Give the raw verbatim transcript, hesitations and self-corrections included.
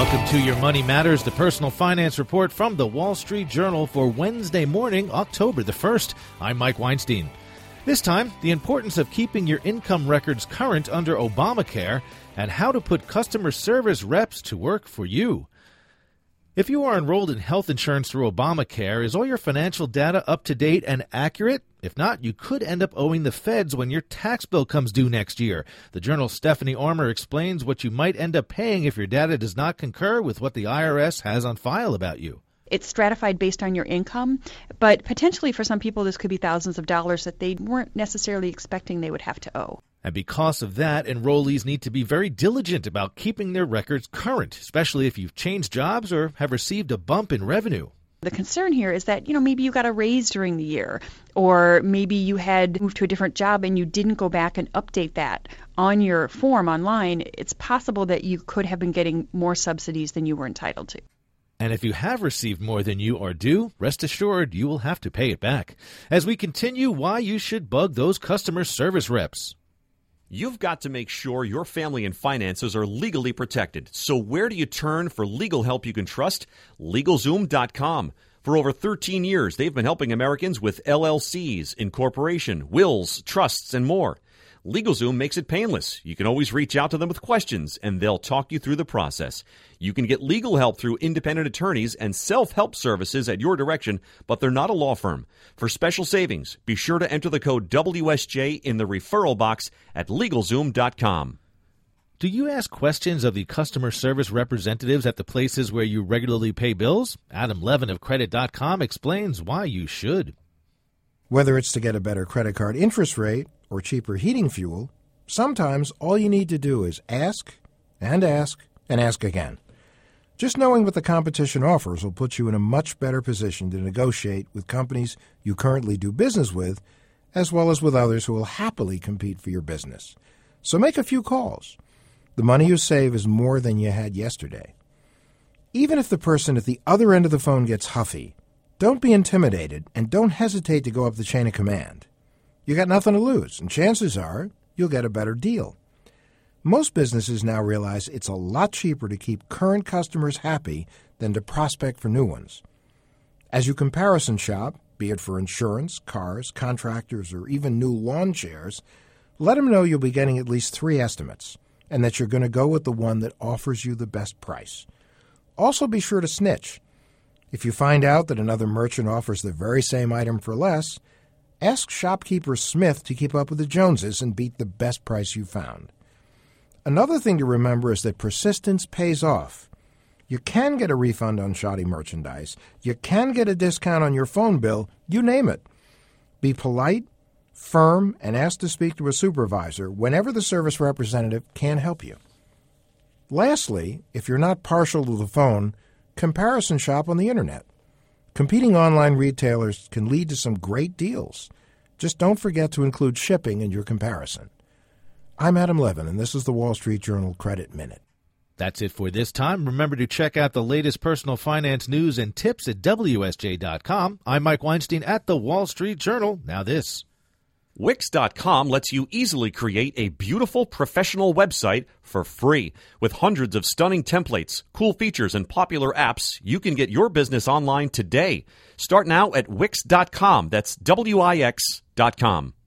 Welcome to Your Money Matters, the personal finance report from the Wall Street Journal for Wednesday morning, October the first. I'm Mike Weinstein. This time, the importance of keeping your income records current under Obamacare and how to put customer service reps to work for you. If you are enrolled in health insurance through Obamacare, is all your financial data up to date and accurate? If not, you could end up owing the feds when your tax bill comes due next year. The Journal's Stephanie Armour explains what you might end up paying if your data does not concur with what the I R S has on file about you. It's stratified based on your income, but potentially for some people this could be thousands of dollars that they weren't necessarily expecting they would have to owe. And because of that, enrollees need to be very diligent about keeping their records current, especially if you've changed jobs or have received a bump in revenue. The concern here is that, you know, maybe you got a raise during the year, or maybe you had moved to a different job and you didn't go back and update that on your form online. It's possible that you could have been getting more subsidies than you were entitled to. And if you have received more than you are due, rest assured you will have to pay it back. As we continue, why you should bug those customer service reps. You've got to make sure your family and finances are legally protected. So where do you turn for legal help you can trust? LegalZoom dot com. For over thirteen years, they've been helping Americans with L L Cs, incorporation, wills, trusts, and more. LegalZoom makes it painless. You can always reach out to them with questions, and they'll talk you through the process. You can get legal help through independent attorneys and self-help services at your direction, but they're not a law firm. For special savings, be sure to enter the code W S J in the referral box at LegalZoom dot com. Do you ask questions of the customer service representatives at the places where you regularly pay bills? Adam Levin of Credit dot com explains why you should. Whether it's to get a better credit card interest rate or cheaper heating fuel, sometimes all you need to do is ask and ask and ask again. Just knowing what the competition offers will put you in a much better position to negotiate with companies you currently do business with, as well as with others who will happily compete for your business. So make a few calls. The money you save is more than you had yesterday. Even if the person at the other end of the phone gets huffy, don't be intimidated and don't hesitate to go up the chain of command. You got nothing to lose, and chances are you'll get a better deal. Most businesses now realize it's a lot cheaper to keep current customers happy than to prospect for new ones. As you comparison shop, be it for insurance, cars, contractors, or even new lawn chairs, let them know you'll be getting at least three estimates and that you're going to go with the one that offers you the best price. Also be sure to snitch. If you find out that another merchant offers the very same item for less, ask shopkeeper Smith to keep up with the Joneses and beat the best price you found. Another thing to remember is that persistence pays off. You can get a refund on shoddy merchandise. You can get a discount on your phone bill. You name it. Be polite, firm, and ask to speak to a supervisor whenever the service representative can help you. Lastly, if you're not partial to the phone, comparison shop on the Internet. Competing online retailers can lead to some great deals. Just don't forget to include shipping in your comparison. I'm Adam Levin, and this is the Wall Street Journal Credit Minute. That's it for this time. Remember to check out the latest personal finance news and tips at W S J dot com. I'm Mike Weinstein at the Wall Street Journal. Now this. Wix dot com lets you easily create a beautiful professional website for free. With hundreds of stunning templates, cool features, and popular apps, you can get your business online today. Start now at Wix dot com. That's W I X dot com.